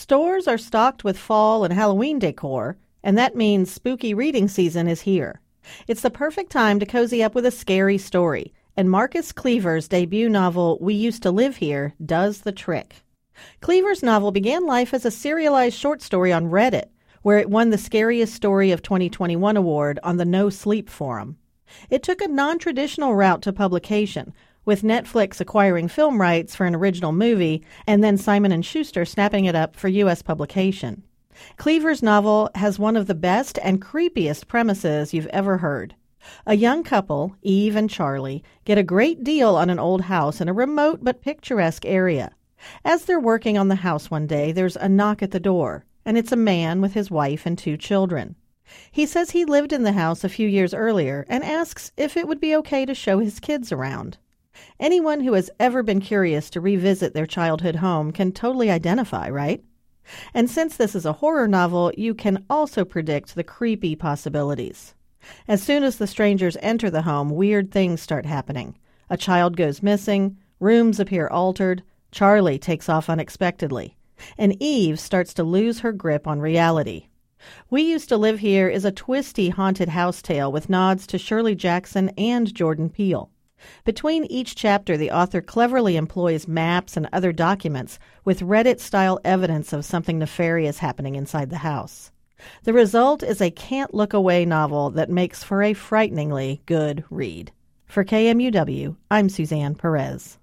Stores are stocked with fall and Halloween decor, and that means spooky reading season is here. It's the perfect time to cozy up with a scary story, and Marcus Cleaver's debut novel, We Used to Live Here, does the trick. Cleaver's novel began life as a serialized short story on Reddit, where it won the Scariest Story of 2021 award on the No Sleep Forum. It took a non-traditional route to publication, with Netflix acquiring film rights for an original movie and then Simon & Schuster snapping it up for U.S. publication. Cleaver's novel has one of the best and creepiest premises you've ever heard. A young couple, Eve and Charlie, get a great deal on an old house in a remote but picturesque area. As they're working on the house one day, there's a knock at the door, and it's a man with his wife and 2 children. He says he lived in the house a few years earlier and asks if it would be okay to show his kids around. Anyone who has ever been curious to revisit their childhood home can totally identify, right? And since this is a horror novel, you can also predict the creepy possibilities. As soon as the strangers enter the home, weird things start happening. A child goes missing, rooms appear altered, Charlie takes off unexpectedly, and Eve starts to lose her grip on reality. We Used to Live Here is a twisty haunted house tale with nods to Shirley Jackson and Jordan Peele. Between each chapter, the author cleverly employs maps and other documents with Reddit-style evidence of something nefarious happening inside the house. The result is a can't-look-away novel that makes for a frighteningly good read. For KMUW, I'm Suzanne Perez.